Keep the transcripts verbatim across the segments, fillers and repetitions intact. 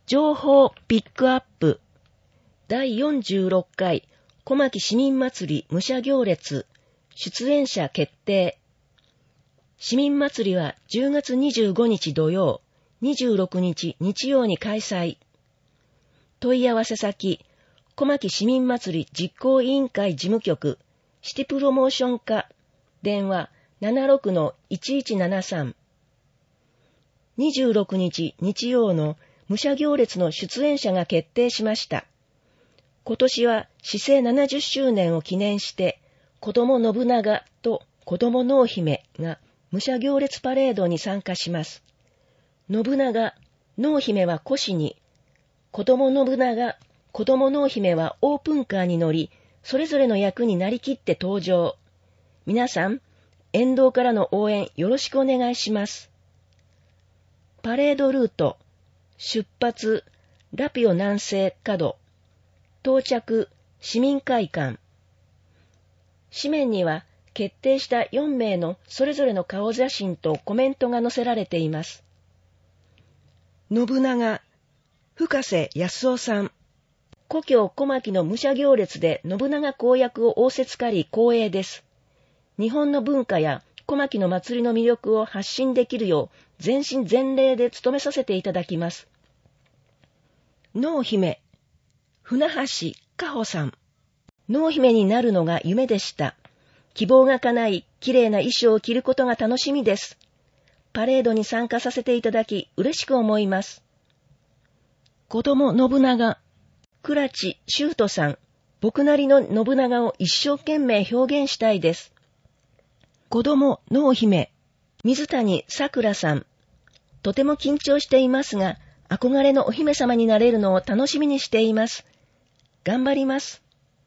情報ピックアップだいよんじゅうろっかい小牧市民祭り武者行列出演者決定。市民祭りはじゅうがつにじゅうごにち土曜、にじゅうろくにち日曜に開催。問い合わせ先、小牧市民祭り実行委員会事務局、シティプロモーション課、電話 ななろくのいちいちななさん。にじゅうろくにち日曜の武者行列の出演者が決定しました。今年は市政ななじゅっしゅうねんを記念して、子供信長と子供濃姫が武者行列パレードに参加します。信長、濃姫は輿に、子供信長、子供濃姫はオープンカーに乗り、それぞれの役になりきって登場。皆さん、沿道からの応援よろしくお願いします。パレードルート、出発、ラピオ南西角、到着、市民会館。紙面には決定したよんめいのそれぞれの顔写真とコメントが載せられています。信長、深瀬康夫さん。故郷小牧の武者行列で信長公約を仰せつかり光栄です。日本の文化や小牧の祭りの魅力を発信できるよう全身全霊で努めさせていただきます。濃姫、船橋加穂さん。濃姫になるのが夢でした。希望が叶い、綺麗な衣装を着ることが楽しみです。パレードに参加させていただき嬉しく思います。子供信長、倉地修斗さん。僕なりの信長を一生懸命表現したいです。子供濃姫、水谷さくらさん。とても緊張していますが、憧れのお姫様になれるのを楽しみにしています。頑張ります。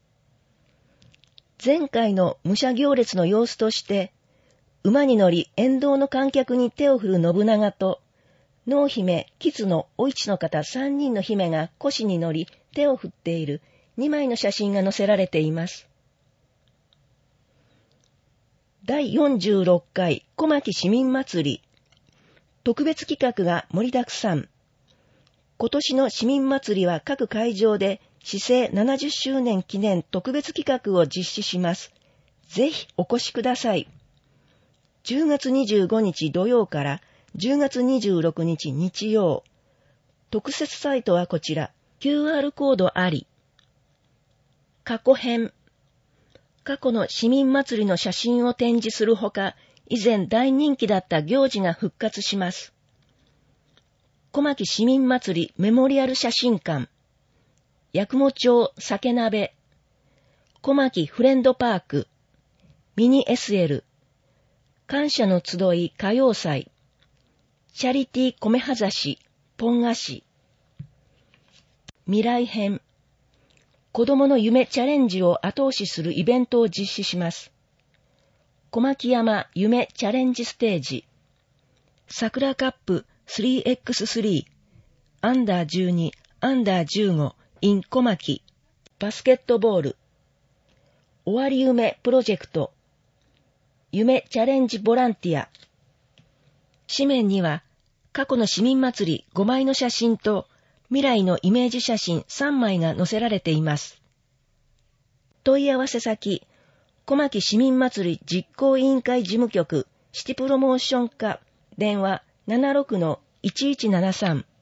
前回の武者行列の様子として、馬に乗り沿道の観客に手を振る信長と、濃姫、吉のお市の方さんにんの姫が輿に乗り手を振っているにまいの写真が載せられています。だいよんじゅうろっかい小牧市民祭り。特別企画が盛りだくさん。今年の市民祭りは各会場で市政ななじゅっしゅうねん記念特別企画を実施します。ぜひお越しください。じゅうがつにじゅうごにち土曜からじゅうがつにじゅうろくにち日曜。特設サイトはこちら。キューアール コードあり。過去編。過去の市民祭りの写真を展示するほか、以前大人気だった行事が復活します。小牧市民祭りメモリアル写真館。八雲町酒鍋。小牧フレンドパーク。ミニ エスエル。感謝の集い歌謡祭。チャリティー米はざし、ポン菓子。未来編。子供の夢チャレンジを後押しするイベントを実施します。小牧山夢チャレンジステージ。桜カップ スリーエックススリー。アンダーじゅうに、アンダーじゅうご、in 小牧。バスケットボール。終わり夢プロジェクト。夢チャレンジボランティア。紙面には過去の市民祭りごまいの写真と未来のイメージ写真さんまいが載せられています。問い合わせ先、小牧市民祭り実行委員会事務局シティプロモーション課、電話 ななろくのいちいちななさん。